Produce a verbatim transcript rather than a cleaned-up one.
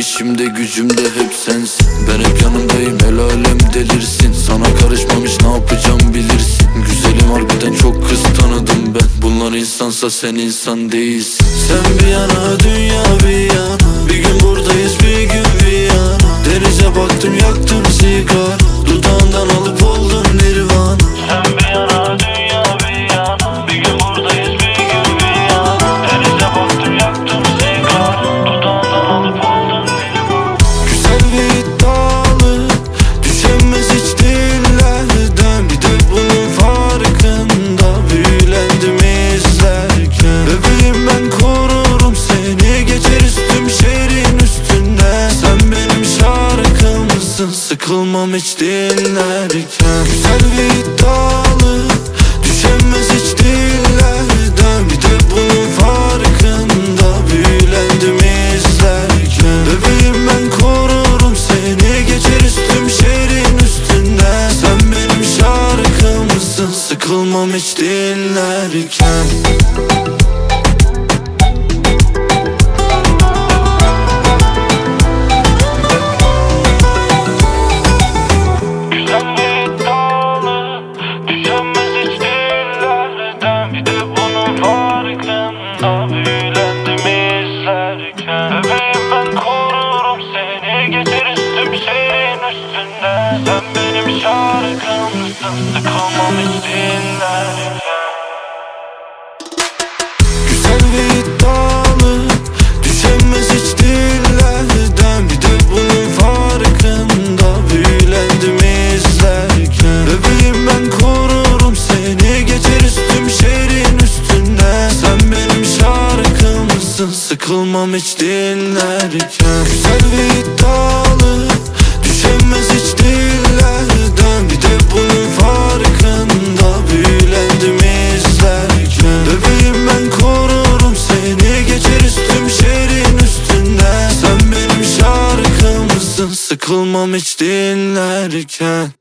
işimde gücümde hep sensin. Ben hep yanındayım, el alem delirsin. Sana karışmamış ne yapacağım bilirsin. Güzelim harbiden çok kız tanıdım ben. Bunlar insansa sen insan değilsin. Sen bir yana dünya bir yana. Bir gün buradayız bir gün bir yana. Denize baktım yaktım sigara. Dudağından alıp oldum nirvana. Sen bir yana dünya bir yana. Bir gün buradayız bir gün bir yana. Denize baktım yaktım sigara. Dudağından alıp oldum nirvana. Güzel ve iddialı, düşemez hiç dillerden. Bir de bunun farkında büyülendim izlerken. Bebeğim ben korurum seni, geçeriz tüm şehrin üstünden. Sen benim şarkımsın, sıkılmam hiç dinlerken. Güzel ve iddialı, düşemez hiç dillerden. Bir de bunun farkında büyülendim izlerken. Bebeğim ben korurum seni, geçeriz tüm şehrin üstünden. Sen benim şarkımsın, sıkılmam hiç dinlerken. Güzel ve iddialı, düşemez hiç dillerden. Bir de bunun farkında büyülendim izlerken. Bebeğim ben korurum seni, geçeriz tüm şehrin üstünden. Sen benim şarkımsın, sıkılmam hiç dinlerken. Güzel ve iddialı, düşemez hiç dillerden. Bir de bunun farkında büyülendim izlerken. Bebeğim ben korurum seni, geçeriz tüm şehrin üstünden. Sen benim şarkımsın, sıkılmam hiç dinlerken. Güzel ve iddialı, düşemez hiç dillerden. Bir de bunun farkında büyülendim izlerken. Bebeğim ben korurum seni, geçeriz tüm şehrin üstünden. Sen benim şarkımsın, sıkılmam hiç dinlerken.